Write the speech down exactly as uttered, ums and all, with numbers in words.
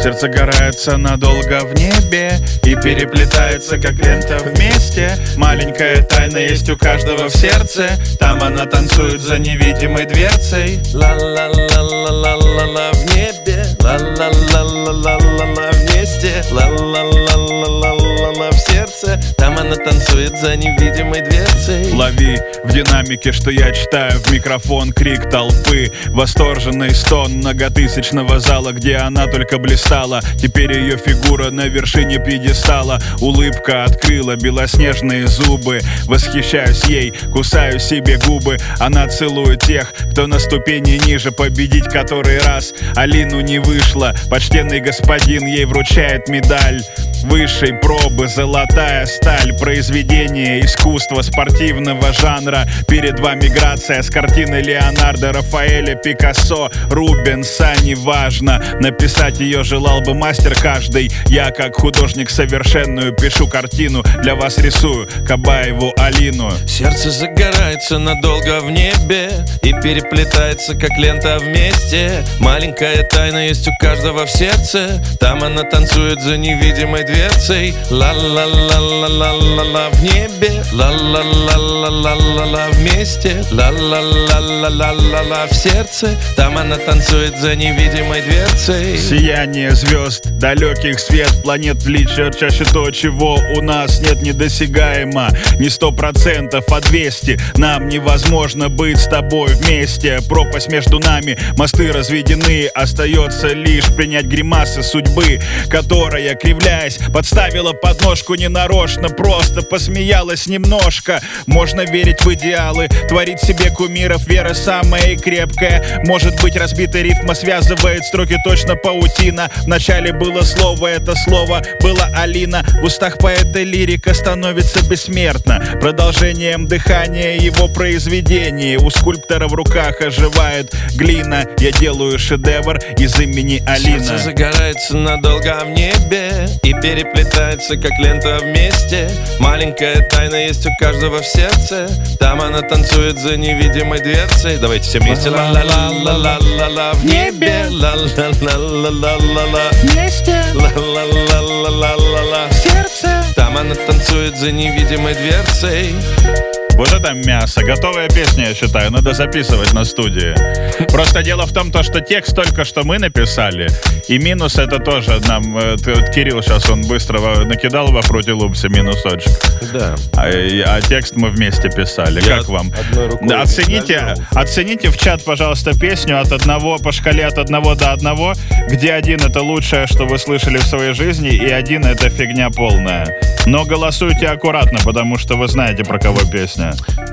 Сердце горается надолго в небе и переплетается, как лента вместе. Маленькая тайна есть у каждого в сердце. Там она танцует за невидимой дверцей. Ла-ла-ла-ла-ла-ла-ла в небе, ла-ла-ла-ла-ла-ла-ла вместе, ла-ла-ла-ла-ла-ла-ла в сердце. Там она танцует за невидимой дверцей. Лови в динамике, что я читаю в микрофон крик толпы, восторженный стон многотысячного зала, где она только блистала. Теперь ее фигура на вершине пьедестала. Улыбка открыла белоснежные зубы. Восхищаюсь ей, кусаю себе губы. Она целует тех, кто на ступени ниже. Победить который раз Алину не вышло. Почтенный господин ей вручает медаль высшей пробы, золотая сталь. Произведение искусства спортивного жанра. Перед вами грация с картины Леонардо, Рафаэля, Пикассо, Рубенса. Неважно, написать ее желал бы мастер каждый. Я как художник совершенную пишу картину. Для вас рисую Кабаеву Алину. Сердце загорается надолго в небе и переплетается, как лента вместе. Маленькая тайна есть у каждого в сердце. Там она танцует за невидимой дверцей. Ла-ла-ла-ла-ла-ла-ла в небе, ла-ла-ла-ла-ла-ла-ла вместе, ла-ла-ла-ла-ла-ла-ла в сердце. Там она танцует за невидимой дверцей. Сияние звезд, далеких свет планет влечет чаще то, чего у нас нет, недосягаемо. Не сто процентов, а двести. Нам невозможно быть с тобой вместе. Пропасть между нами, мосты разведены. Остается лишь принять гримасы судьбы, которая, кривляясь, подставила подножку ненарочно, просто посмеялась немножко. Можно верить в идеалы, творить себе кумиров. Вера самая крепкая. Может быть, разбитая рифма связывает строки, точно паутина. Вначале было слово, это слово было Алина. В устах поэта лирика становится бессмертна. Продолжением дыхания его произведений. У скульптора в руках оживает глина. Я делаю шедевр из имени Алина. Сердце загорается надолго в небе и переплетается, как лента вместе. Маленькая тайна есть у каждого в сердце. Там она танцует за невидимой дверцей. Давайте все вместе. Ла-ла-ла-ла-ла-ла в небе, ла-ла-ла-ла-ла-ла вместе, ла-ла-ла-ла-ла-ла в сердце. Там она танцует за невидимой дверцей. Вот это мясо, готовая песня, я считаю, надо записывать на студии. Просто дело в том, то, что текст только что мы написали, и минус это тоже нам, э, Кирилл сейчас он быстро накидал во Fruity Loops минусочек. Да. А, а текст мы вместе писали. Я как вам? Да, оцените, оцените в чат, пожалуйста, песню от одного по шкале от одного до одного, где один это лучшее, что вы слышали в своей жизни, и один это фигня полная. Но голосуйте аккуратно, потому что вы знаете, про кого песня.